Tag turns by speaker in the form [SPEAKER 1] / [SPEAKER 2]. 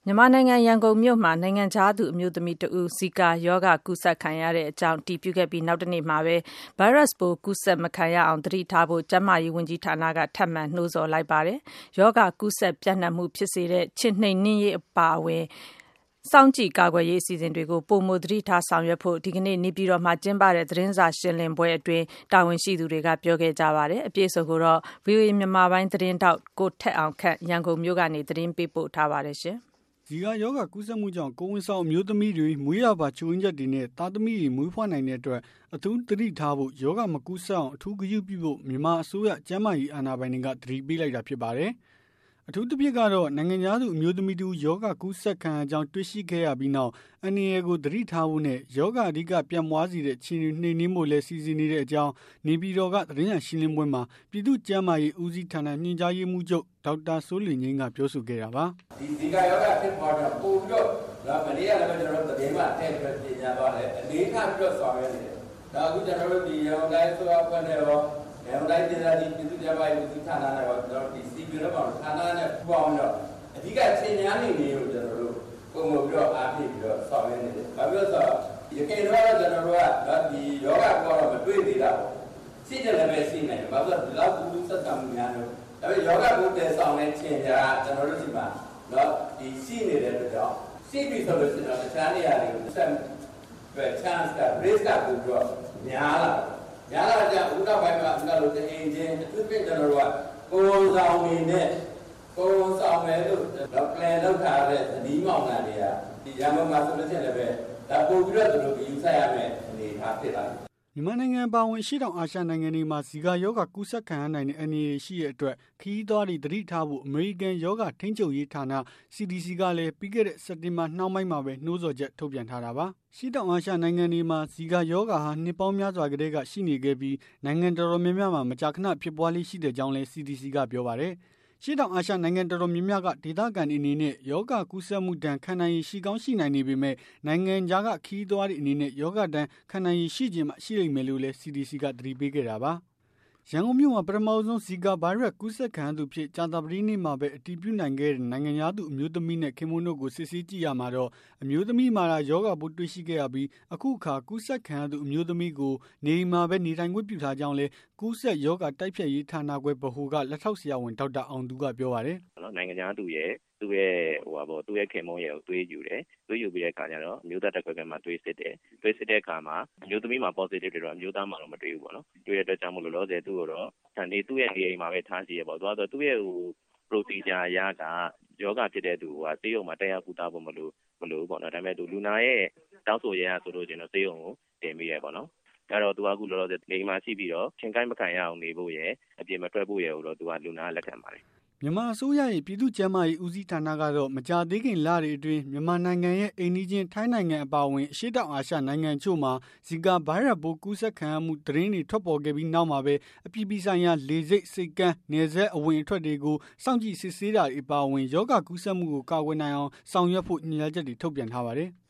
[SPEAKER 1] မြန်မာနိုင်ငံရန်ကုန်မြို့မှာနိုင်ငံခြားသူအမျိုးသမီးတဦးဇီကာရောဂါကူးစက်ခံရကြောင်းအတည်ပြုခဲ့ပြီးနောက်တနေ့မှာပဲဗိုင်းရပ်စ်ပိုးကူးစက်မခံရအောင်သတိထားဖို့ကျန်းမာရေးဝန်ကြီးဌာနကထပ်မံနှိုးဆော်လိုက်ပါတယ်။ရောဂါကူးစက်ပြန့်နှံ့မှုဖြစ်စေတဲ့ခြင်နှိမ်နင်းရေးအပါအဝင်စောင့်ကြည့်ကာကွယ်ရေးအစီအစဉ်တွေကိုပိုမိုသတိထားဆောင်ရွက်ဖို့ဒီကနေ့နေပြည်တော်မှာကျင်းပတဲ့သတင်းစာရှင်းလင်းပွဲအတွင်းတာဝန်ရှိသူတွေကပြောခဲ့ကြပါတယ်။အပြည့်အစုံကိုတော့ VOA မြန်မာပိုင်းသတင်းတောက်ကိုထက်အောင်ခန့်ရန်ကုန်မြို့ကနေသတင်းပေးပို့ထားပါတယ်ရှင်။
[SPEAKER 2] ဇီကာရောဂါကူးစက်မှုကြောင့်ကိုယ်ဝန်ဆောင်အမျိုးသမီးတွေမွေးရာပါချိုးရင်းချက်တွေနဲ့သားသမီးတွေမွေးဖွားနိုင်တဲ့အတွက်အထူးသတိထားဖို့ရောဂါမကူးစက်အောင်အထူးဂရုပြုဖို့မြန်မာအစိုးရကျန်းမာရေးအာဏာပိုင်တွေကသတိပေးလိုက်တာဖြစ်ပါတယ်။အထူးသဖြင့်ကတော့နိုင်ငံခြားသူအမျိုးသမီးတူရောဂါကူးစက်ခံရကြောင်းတွေ့ရှိခဲ့ရပြီးနောက်အန္တရာယ်ကိုသတိထားဖို့နဲ့ရောဂါအဓိကပြန့်ပွားစေတဲ့ခြင်တွေနှိမ်နင်းဖို့လည်းစီစဉ်နေတဲ့အကြောင်းနေပြည်တော်ကသတင်းစာရှင်းလင်းပွဲမှာပြည်သူ့ကျန်းမာရေးဦးစီးဌာနညွှန်ကြားရေးမှူးချုပ်ဒေါက်တာစိုးလင်ငင်းကပြောဆိုခဲ့တာပါ
[SPEAKER 3] ။ဒီဇီကာရောဂါဖြစ်ပေါ်တော့ပို့ပြီးတော့မနေ့ကလည်းကျွန်တော်တို့သတင်းမှာထည့်ပြီးပြင်ညာသွားတယ်အလေးထားပြီးတော့ဆောင်ရွက်နေတယ်။ဒါအခုကျွန်တော်တို့ဒီရန်ကုန်တိုင်းဆိုတော့ဖွဲ့နေရောရန်ကုန်တိုင်းဒေသကြီးပြည်သူ့ကျန်းမာရေးဦးစီးဌာနနဲ့ရောကျွန်တော်တို့ဒီစီပီရောဌာနနဲ့ပေါင်းတော့အဓိကချိန်ညာနေနေကိုကျွန်တော်တို့ပုံမှန်ပြီးတော့အားဖြည့်ပြီးတော့ဆောင်ရွက်နေတယ်။ဘာဖြစ်လို့ဆိုတော့ဒီကိန်းတော့ကျွန်တော်တို့ကဒီယောဂပေါ်တော့မတွေ့သေးတာပေါ့။ရှိတယ်လည်းပဲရှိနေတယ်။ဘာဖြစ်လို့ဒီလောက်ကူးဆက်ဆံမှုများလို့ဒါပေမဲ့ယောဂဘုတ်တဲ့ဆောင်တဲ့ချိန်ညာကျွန်တော်တို့ဒီမှာဒီရှိနေတဲ့အတွက်ကြောင့်ရှိပြီဆိုလို့ရှိရင်တခြားနေရာတွေကိုဆက်ပဲ chance က risk ကပို့ပြီးတော့များလာကြဥဒ္ဒဘိုင်းမှာဥဒ္ဒလို့တင်ချင်းအထူးဖြင့်ကျွန်တော်တို့ကကိုယ်ဆောင်နေနဲ့ကိုယ်ဆောင်မယ်လို့plan လုပ်ထားတဲ့သတိမောင်နှံတွေကဒီရန်ကုန်မှာဆိုလို့ရှိရင်လည်းပဲဒါပို့ပြီးတော့သူတို့ယူဆရမယ်အနေထားဖြစ်လာတယ်
[SPEAKER 2] မြန်မာနိုင်ငံပါဝင်ရှေ့တောင်အာရှနိုင်ငံတွေမှာဇီကာရောဂါကူးစက်ခံရနိုင်တဲ့အန္တရာယ်ရှိတဲ့အတွက်ခရီးသွားတွေသတိထားဖို့အမေရိကန်ရောဂါထိန်းချုပ်ရေးဌာန CDC ကလည်းပြီးခဲ့တဲ့စက်တင်ဘာနှောင်းပိုင်းမှာပဲနှိုးဆော်ချက်ထုတ်ပြန်ထားတာပါ။ရှေ့တောင်အာရှနိုင်ငံတွေမှာဇီကာရောဂါဟာနှစ်ပေါင်းများစွာကတည်းကရှိနေခဲ့ပြီးနိုင်ငံတော်တော်များများမှာမကြာခဏဖြစ်ပွားလေးရှိတဲ့ကြောင်းလည်း CDC ကပြောပါတယ်။ရှေ့တောင်အာရှနိုင်ငံတော်တော်များများကဒေသခံတွေအနေနဲ့ယောဂကူးစက်မှုဒဏ်ခံနိုင်ရည်ရှိကောင်းရှိနိုင်နေပေမဲ့နိုင်ငံခြားကခီးသွားတွေအနေနဲ့ယောဂဒဏ်ခံနိုင်ရည်ရှိခြင်းမှရှိလိမ့်မယ်လို့လည်း CDC ကသတိပေးခဲ့တာပါ။ရန်ကုန်မြို့မှာပထမဆုံးဇီကာဗိုင်းရပ်ကူးစက်ခံရသူဖြစ်ကြာသပတေးနေ့မှာပဲအတည်ပြုနိုင်ခဲ့တဲ့နိုင်ငံသားသူအမျိုးသမီးနဲ့ခင်မွန်းတို့ကိုစစ်ဆေးကြည့်ရမှာတော့အမျိုးသမီးမှာယောဂပိုးတွေ့ရှိခဲ့ရပြီးအခုအခါကူးစက်ခံရသူအမျိုးသမီးကိုနေအိမ်မှာပဲနေထိုင်ခွင့်ပြုထားကြောင်းလဲကူးစက်ယောဂတိုက်ဖြတ်ရေးဌာနခွဲဗဟိုကလက်ထောက်ဆရာဝန်ဒေါက်တာအောင်သူကပြောပါတယ်
[SPEAKER 4] ။နိုင်ငံသားသူရဲ့သူ့ရဲ့ခင်မွန်းရဲ့ကိုသွေးယူတယ်။သွေးယူပြီးတဲ့အခါကျတော့အမျိုးသားတက်ခွဲမှာသွေးစစ်တယ်။သွေးစစ်တဲ့အခါမှာအမျိုးသမီးမှာ positive တွေတော့အမျိုးသားမှာတော့မတွေ့ဘူးပေါ့နော်။တွေ့တဲ့အတွက်ကြောင့်မို့လို့လောဆယ်သူ့ကိုတော့သူ့ရဲ့နေအိမ်မှာပဲထားစီရပေါ့။သူ့ရဲ့procedure အရကယောဂဖြစ်တဲ့သူကဆေးရုံမှာတက်ရောက်ကုသဖို့မလိုဘူးပေါ့နော်။ဒါပေမဲ့လူနာရဲ့တောင်းဆိုရဆိုလို့ကျွန်တော်ဆေးရုံကိုတင်ပေးရပေါ့နော်။အဲ့တော့သူကအခုလောလောဆယ်နေအိမ်မှာရှိပြီးတော့ချင်းကိုင်းမခံရအောင်နေဖို့ရယ်အပြင်မထွက်ဖို့ရယ်ကိုတော့သူကလူနာလက်ခံပါတယ်
[SPEAKER 2] မြန်မာအစိုးရရဲ့ပြည်သူ့ကျန်းမာရေးဦးစီးဌာနကတော့မကြာသေးခင်လတွေအတွင်းမြန်မာနိုင်ငံရဲ့အိမ်နီးချင်းထိုင်းနိုင်ငံအပါအဝင်အရှေ့တောင်အာရှနိုင်ငံချို့မှာဇီကာဗိုင်းရပ်ပိုးကူးစက်ခံရမှုသတင်းတွေထွက်ပေါ်ခဲ့ပြီးနောက်မှာပဲအပြည်ပြည်ဆိုင်ရာလေဆိပ်စိတ်ကမ်းနယ်စပ်အဝင်အထွက်တွေကိုစောင့်ကြည့်စစ်ဆေးတာတွေအပါအဝင်ယောဂကူးစက်မှုကိုကာကွယ်နိုင်အောင်ဆောင်ရွက်ဖို့ညွှန်ကြားချက်တွေထုတ်ပြန်ထားပါတယ်။